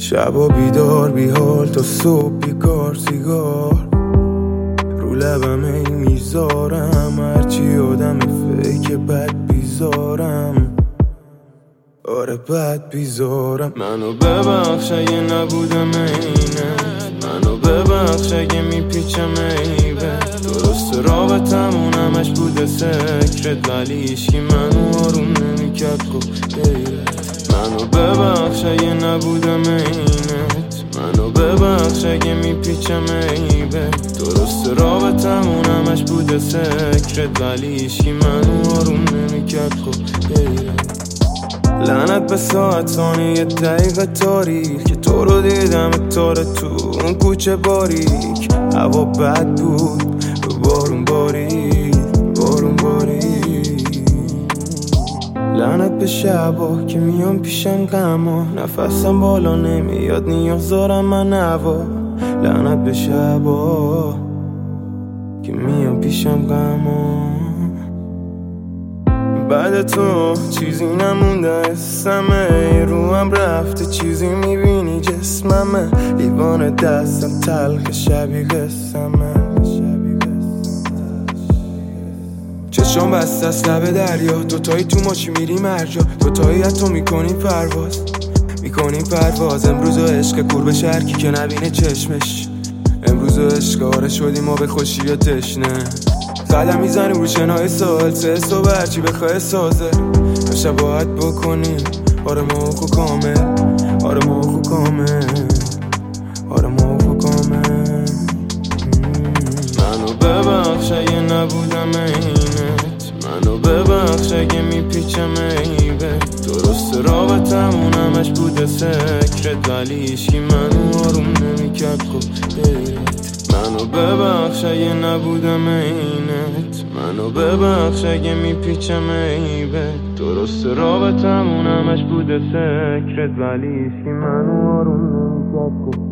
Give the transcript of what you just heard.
شبا بیدار بیحال تا صبح بیکار سیگار رو لبم ای میذارم، هرچی آدم فیک بد بیزارم، آره بد بیزارم. منو ببخش اگه نبودم اینت، منو ببخش اگه میپیچم عیبت. درست رابطمون همش بوده سکرت، ولی هیچکی منو آروم نمیکرد گفت غیرت. منو ببخش اگه نبودم اینت، منو ببخش اگه میپیچم عیبت. درست رابطمون همش بوده سکرت، ولی هیچکی منو آروم نمیکرد گفت غیرت. لعنت به ساعت ثانیه دقیقه تاریک که تو رو دیدم تاره تو اون کوچه باریک. هوا بد بود بارون بارید بارون بارید. لعنت به شبا که میام پیشم غما، نفسم بالا نمیاد نیاز دارم من هوا. لعنت به شبا که میام پیشم غما، بعد تو چیزی نمونده اسمه، روحم رفته چیزی میبینی جسممه. لیوان دستم تلخ شبیه قسمه، چشم بسته از لب دریا، دوتایی تو ماشی میریم مرجا، دوتایی حتی میکنیم پرواز میکنیم پرواز. امروز عشق کور به شرکی که نبینه چشمش، امروز عشق آره شدیم ما به خوشی یا تشنه. قدم میزنیم رو شنای سال سه صبح هرچی بخواه سازه، شباهت بکنیم آره موخو کامل، آره موخو کامل، آره موخو کامل. منو ببخش اگه نبودم اینت، منو ببخش اگه میپیچم عیبت. درست رابطمون همش بوده سکرت، ولی هیچکی منو آروم نمیکرد گفت غیرت. منو ببخش اگه نبودم اینت، منو ببخش اگه میپیچم عیبت. درست رابطمون همش بوده سکرت، ولی هیچکی منو آروم نمیکرد گفت